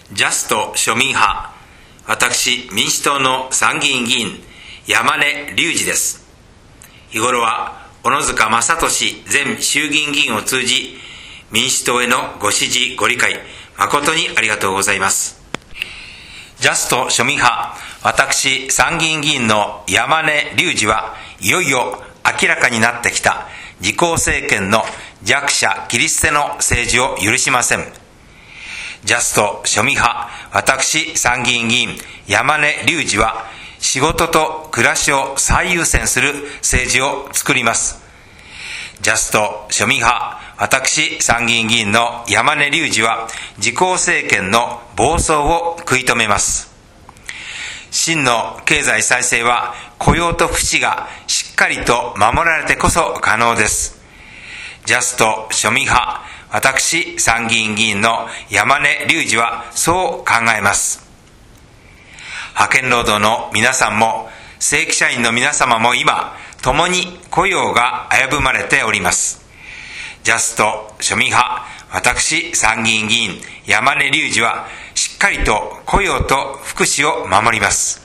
ジャスト庶民派、私民主党の参議院議員山根隆二です。日頃は小野塚正俊前衆議院議員を通じ、民主党へのご支持ご理解誠にありがとうございます。ジャスト庶民派、私参議院議員の山根隆二はいよいよ明らかになってきた自公政権の弱者切り捨ての政治を許しません。ジャスト庶民派、私参議院議員山根隆二は仕事と暮らしを最優先する政治を作ります。ジャスト庶民派、私参議院議員の山根隆二は自公政権の暴走を食い止めます。真の経済再生は雇用と福祉がしっかりと守られてこそ可能です。ジャスト庶民派、私参議院議員の山根隆二はそう考えます。派遣労働の皆さんも正規社員の皆様も今共に雇用が危ぶまれております。ジャスト庶民派、私参議院議員山根隆二はしっかりと雇用と福祉を守ります。